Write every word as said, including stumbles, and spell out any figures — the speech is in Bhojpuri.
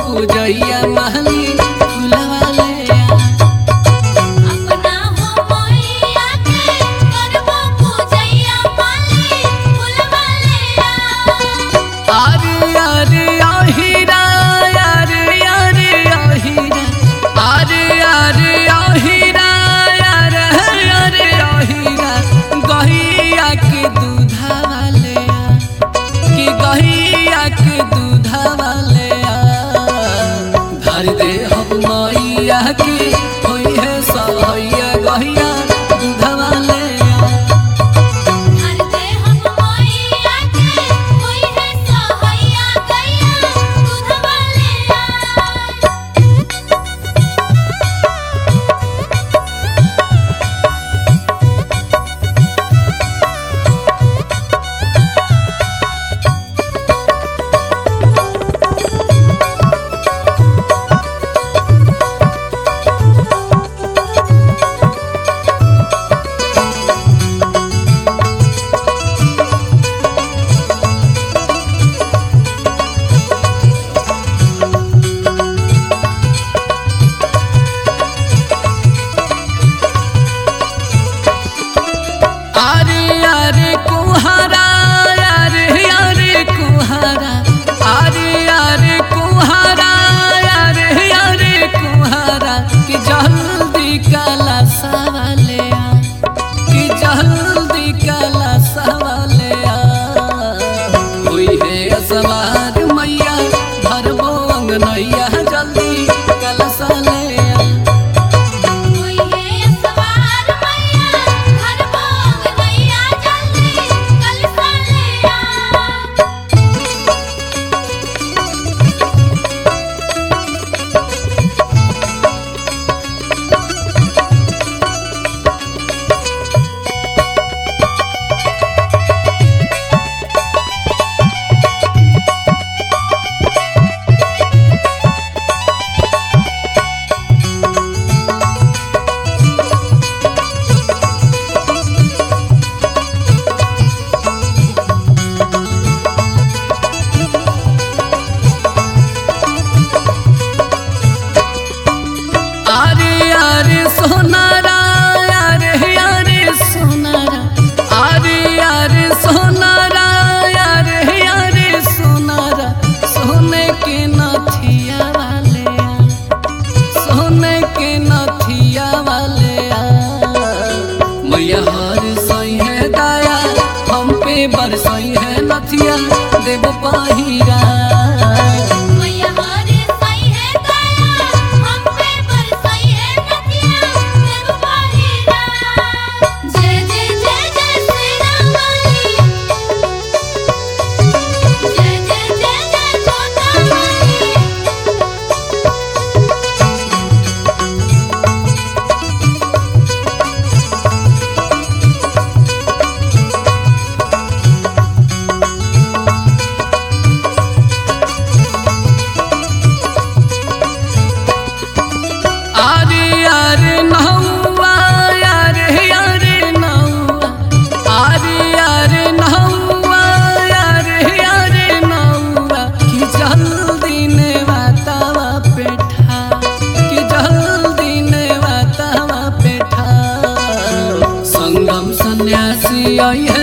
पूजैया महली फुलवा ले अपना हो मैया के करबो पूजैया माली फुलवा ले आरे आरे आहिरा आरे आरे आहिरा आरे आरे आहिरा आरे आरे आहिरा गहिया के दूधवा ले कि गहिया के दूधवा ले धर दे हम मैया के होई है सहैया गहिया दूधवा ले हर दे हम मैया के होई है सहैया गैया दूधवा ले आरे आरे कुहारा आरे आरे कुहारा आरे आरे कुहारा आरे आरे कुहारा कि जल्दी काला सवाले आ कि जल्दी काला सवाले आ होई है सवार मैया धरबो अंगनैया जल्दी काला साले आ होई है सवार मैया घर भोग नैया जल्दी कलसा ले आ आरे आरे सोनारा आरे आरे सोनारा आरे आरे सोनारा आरे आरे सोनारा सोने के नथिया वाले आ सोने के नथिया वाले आ मैया हर सही है दया हम पे बरसई है नथिया देव पहिरा मैया हरे सही है दया हम पे बरसई है नदिया देव पहिरा जय जय जय जय श्री राम वाली जय जय जय जय जोता वाली आरे आरे नहुआ आरे आरे नहुआ आरे आरे नहुआ आरे आरे नहुआ कि जल्दी ने वातावा पेठा कि जल्दी ने वातावा पेठा संगम सन्यासी आई है